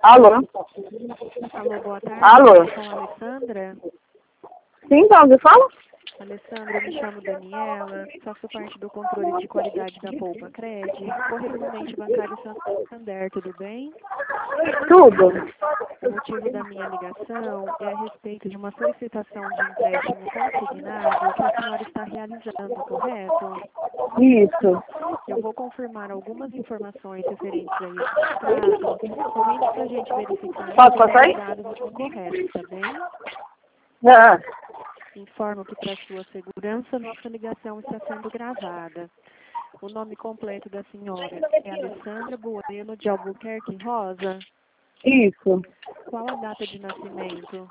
Alô? Alô, boa tarde. Alô? Com a Alessandra. Sim, então, você fala? Alessandra, eu me chamo Daniela, faço parte do controle de qualidade da Poupa Cred, correspondente bancário Santander, tudo bem? Tudo. O motivo da minha ligação é a respeito de uma solicitação de empréstimo consignado que a senhora está realizando, correto? Isso. Eu vou confirmar algumas informações referentes a esse contrato, somente para a gente verificar se Posso todos passar os aí? dados estão corretos, tá bem? Ah, Informo que, para sua segurança, nossa ligação está sendo gravada. O nome completo da senhora é Alessandra Bueno de Albuquerque Rosa. isso. Qual a data de nascimento?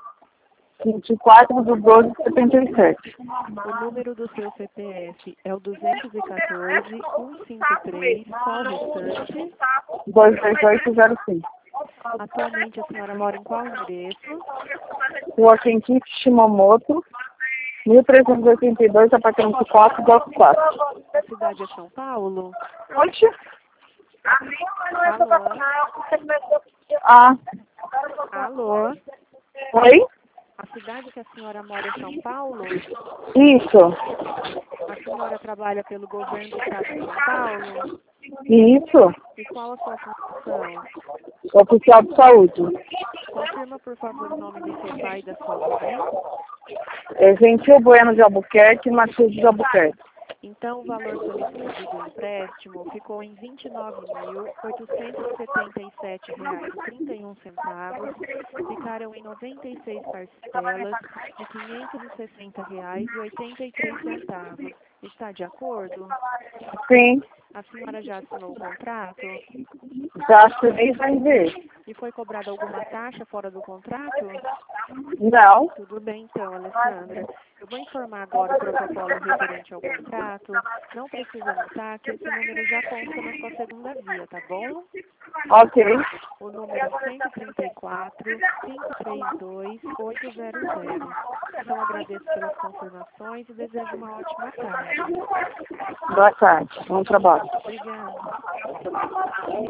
24/12/77. O número do seu CPF é o 214-153. Qual o restante? 23805. Atualmente, a senhora mora em qual endereço? Rua Kenkichi Shimamoto, 1382, apartamento 424. A cidade é São Paulo? Oxe. Alô? Ah, Alô? oi? A cidade que a senhora mora é São Paulo? Isso. A senhora trabalha pelo governo do estado de São Paulo? Isso. E qual a sua função? Oficial de saúde. Confirma, por favor, o nome do seu pai e da sua mãe. É Gentil Bueno de Albuquerque e Matilde de Albuquerque. Então, o valor solicitado do empréstimo ficou em R$ 29.877,31. Ficaram em 96 parcelas de R$ 560,83. Está de acordo? Sim. A senhora já assinou o contrato? Já assinei e vai ver. E foi cobrada alguma taxa fora do contrato? Não. Tudo bem, então, Alessandra. Eu vou informar agora o protocolo referente ao contrato. Não precisa anotar que esse número já consta na sua segunda via, tá bom? Ok. O número 134-532-800. Então, agradeço pelas confirmações e desejo uma ótima tarde. Boa tarde. Bom trabalho. Obrigada.